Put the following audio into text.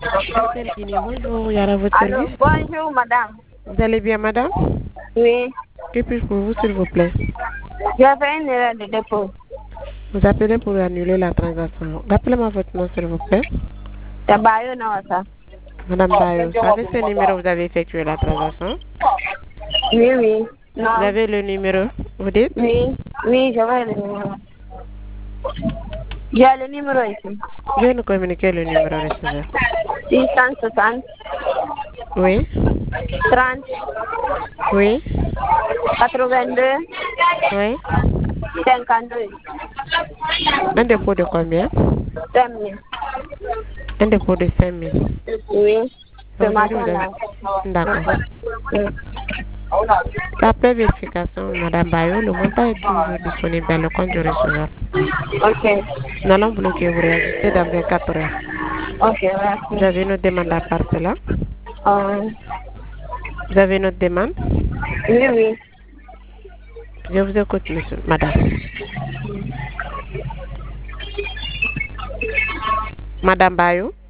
Bonjour, Yara, à votre Allô, service. bonjour madame. Vous allez bien, madame? Oui, Que puis-je pour vous, s'il vous plaît? j'ai fait une erreur de dépôt. Vous appelez pour annuler la transaction. Rappelez-moi votre nom, s'il vous plaît. C'est Bayo Nawasa. Madame Bayo, avec ce numéro, vous avez effectué la transaction. Oui, oui. Vous Non. avez le numéro, vous dites? Oui, oui, je vais le numéro. J'ai le numéro ici. Veuillez nous communiquer le numéro receveur. 660 Oui? 30 Oui? 82 Oui? 52. Un dépôt de combien? 5 000. Un dépôt de 5 000. Oui, ce Aujourd'hui, vous avez... matin-là. D'accord. Oui. Après vérification, Madame Bayo, le montant est toujours disponible dans le compte du receveur. Ok. Nous allons bloquer vous réajuster dans 24 heures. Ok, Vous merci. avez une autre demande à part cela? Euh, Vous avez une autre demande? oui, oui. Je vous écoute, monsieur, madame. Madame Bayo?